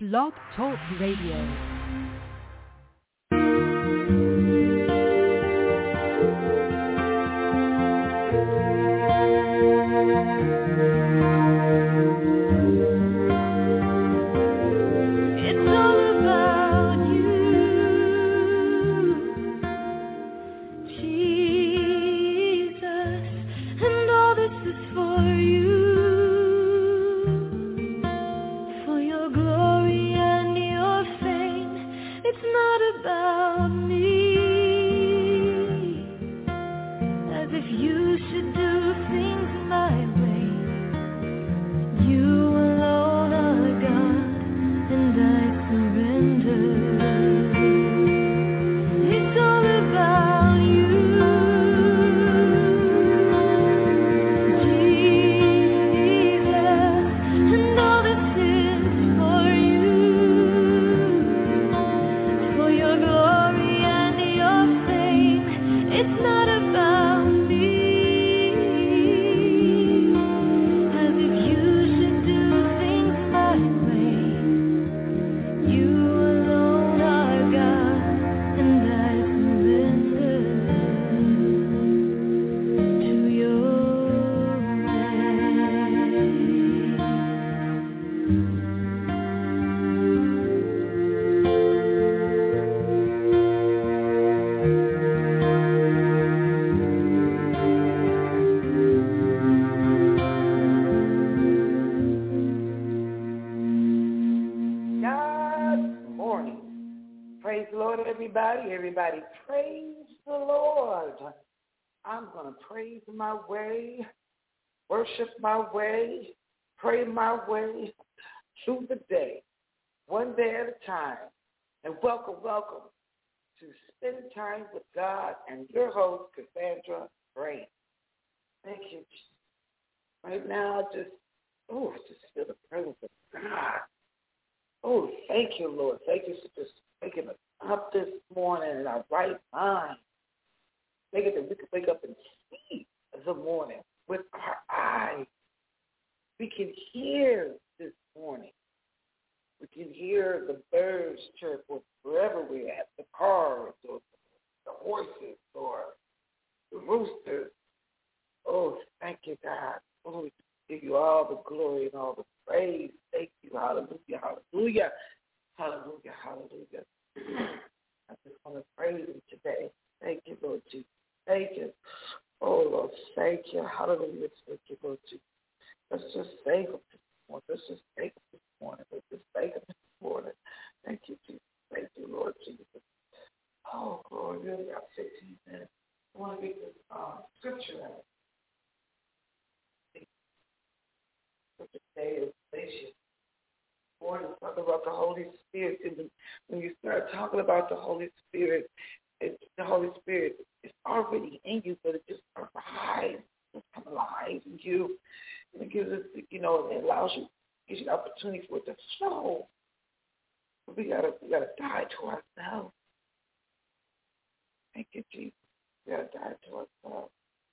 Blog Talk Radio. Everybody, praise the Lord. I'm going to praise my way, worship my way, pray my way through the day, one day at a time. And welcome to Spend Time with God and your host, Cassandra Brain. Thank you. Right now, just feel the presence of God. Oh, thank you, Lord. Thank you for just waking us up this morning in our right mind. Make it that we can wake up and see the morning with our eyes. We can hear this morning. We can hear the birds chirp or wherever we're at, the cars or the horses or the roosters. Oh, thank you, God. Oh, we give you all the glory and all the praise. Thank you. Hallelujah, hallelujah, hallelujah, hallelujah. I just want to praise you today. Thank you, Lord Jesus. Thank you. Oh, Lord, thank you. Hallelujah. Thank you, Lord Jesus. Let's just thank him this morning. Let's just thank him this morning. Let's just thank him this morning. Thank you, Jesus. Thank you, Lord Jesus. Oh, glory. We only got 15 minutes. I want to get this scripture out. Scripture today is Galatians. Morning, talk about the Holy Spirit. And when you start talking about the Holy Spirit, the Holy Spirit is already in you, but it just arrives, just come alive in you. And it gives us, it allows you, gives you the opportunity for it to flow. But we gotta die to ourselves. Thank you, Jesus. We gotta die to ourselves.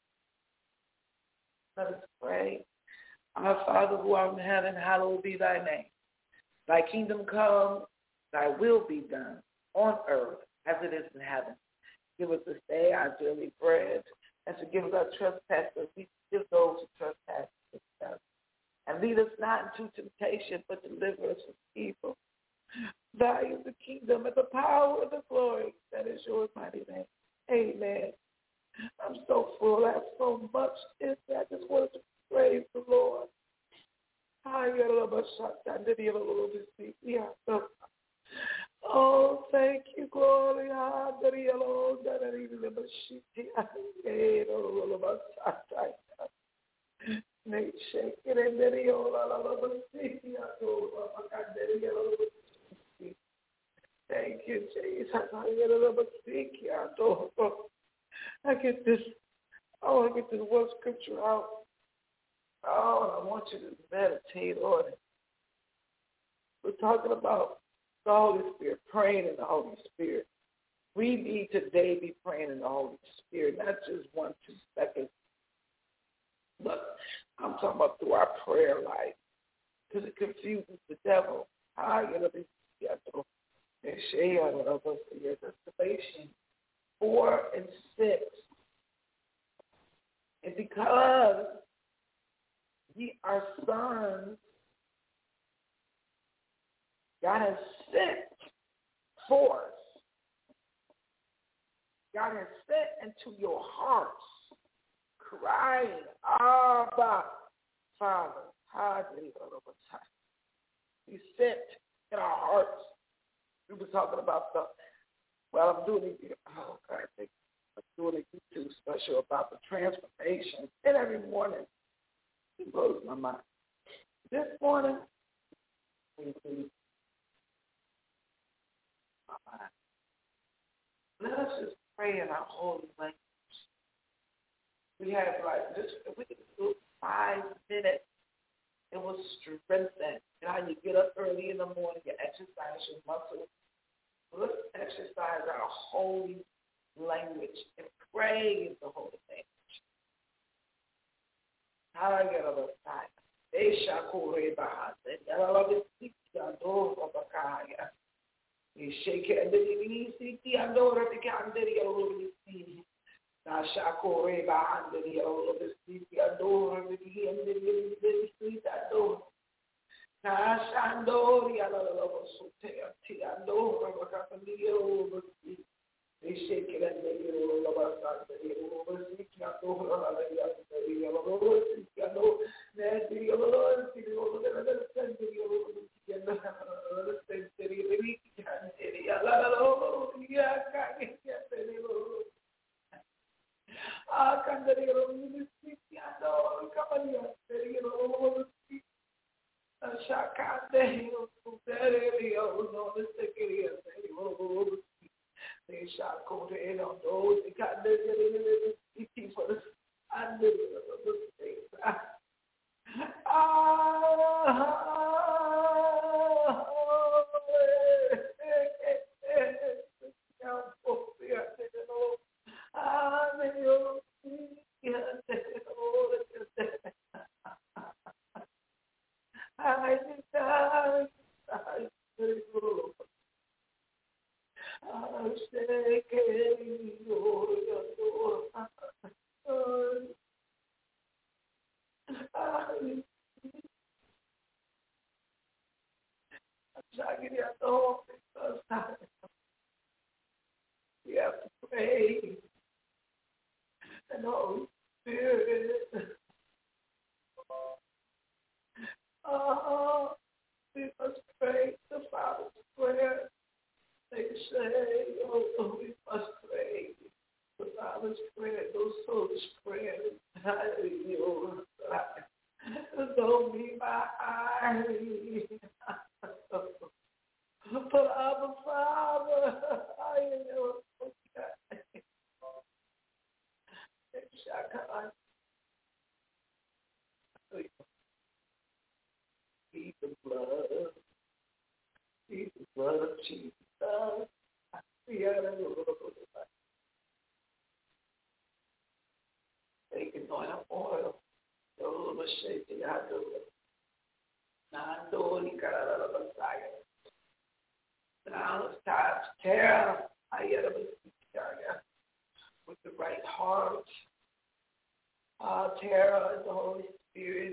Let us pray. Our Father who art in heaven, hallowed be thy name. Thy kingdom come, thy will be done on earth as it is in heaven. Give us this day our daily bread, and forgive us our trespasses. We forgive those who trespass against us. And lead us not into temptation, but deliver us from evil. Thine is the kingdom and the power and the glory that is yours, mighty name. Amen. I'm so full. I have so much in there. I just wanted to praise the Lord. Oh, thank you, glory. Thank you, Jesus. I get this one scripture out. Oh, I want you to meditate on it. We're talking about the Holy Spirit, praying in the Holy Spirit. We need today be praying in the Holy Spirit, not just 1-2 seconds, but I'm talking about through our prayer life, because it confuses the devil. Galatians 4 and 6. And because ye are sons, God has sent forth. God has sent into your hearts, crying, Abba, Father. He sent in our hearts. We were talking about I'm doing a YouTube special about the transformation. And every morning, it blows my mind. This morning, let us just pray in our holy language. We have if we could do 5 minutes, it will strengthen. You know how you get up early in the morning, you exercise your muscles. Let's exercise our holy language and praise the holy language. How I get on the side. They shall call behind it. I love it. You shake it and then you see and over the candidate over the sea. Now shall behind it over the sea and over the sea and the street and over. Now Shandori and over and over the sea. They shake it and they get over the sea and over the sea and over the sea and over the sea and over they shall go to end on those that got the for the and the we have to pray and Holy Spirit. We must pray the Father's prayer. They say, we must pray the Father's prayer, those souls' prayers. Don't be my eyes. But I'm a Father. I know. Plead the blood. Plead the blood of Jesus. Taking oil. Shaking out the Nandori Karala Messiah. Now it's time to tear with the right heart. Terror is the Holy Spirit.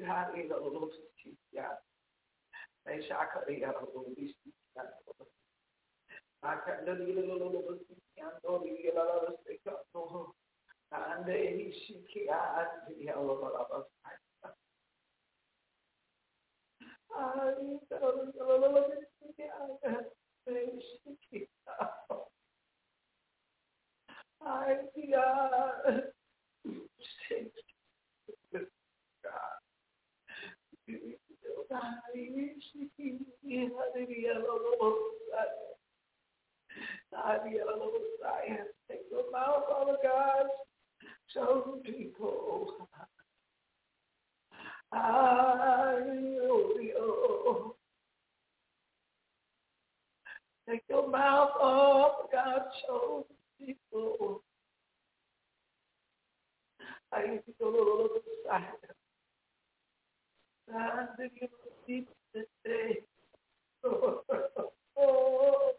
They shall cut it out of the Holy Spirit. I can't do the and they shiki out the yellow. Take your mouth, Father God. Chosen people. Take your mouth off, God, chosen people. I used to go a little side. And you deep this day. Oh,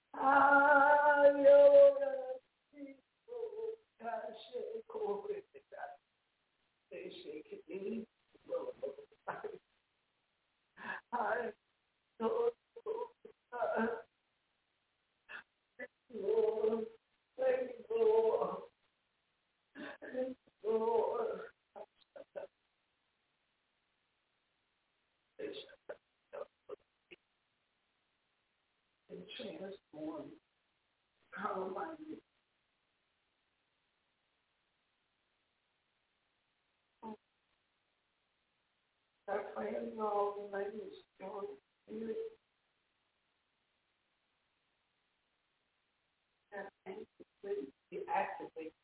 transform. Hallelujah. I pray in all the language, Lord, Spirit, that anxiously be activated.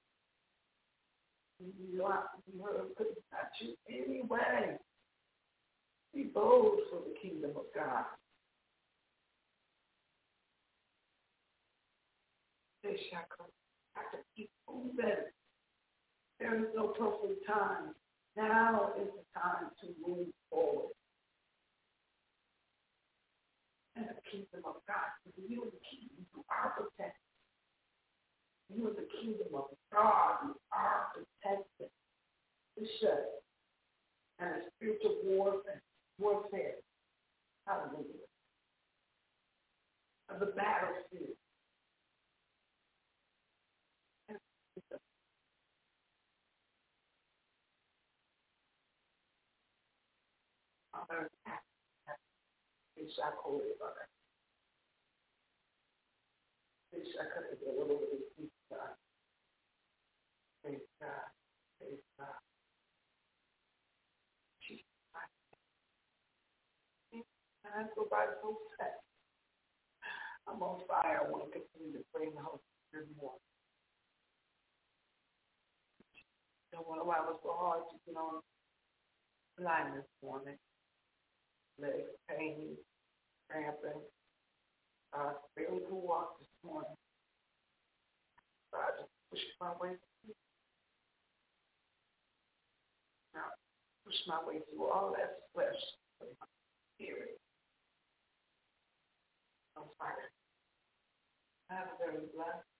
You could touch you anyway. Be bold for the kingdom of God. They shall come. Have to keep moving. There is no perfect time. Now is the time to move forward. And the kingdom of God. You are the kingdom. You are protected. You are the kingdom of God. You are protected. Bishop. And a spiritual warfare. Hallelujah. Of the battlefield. They shall call it about it. They shall cut it a little bit of God. Praise God. Praise God. Jesus. I go by so fast. I'm on fire. I want to continue to pray in the Holy Spirit more. Don't want to why it was so hard to get on the line this morning. Legs pain, cramping. Barely could walk this morning. So I just pushed my way through. Now, push my way through all that flesh. Spirit. I'm fire. Have a very blessed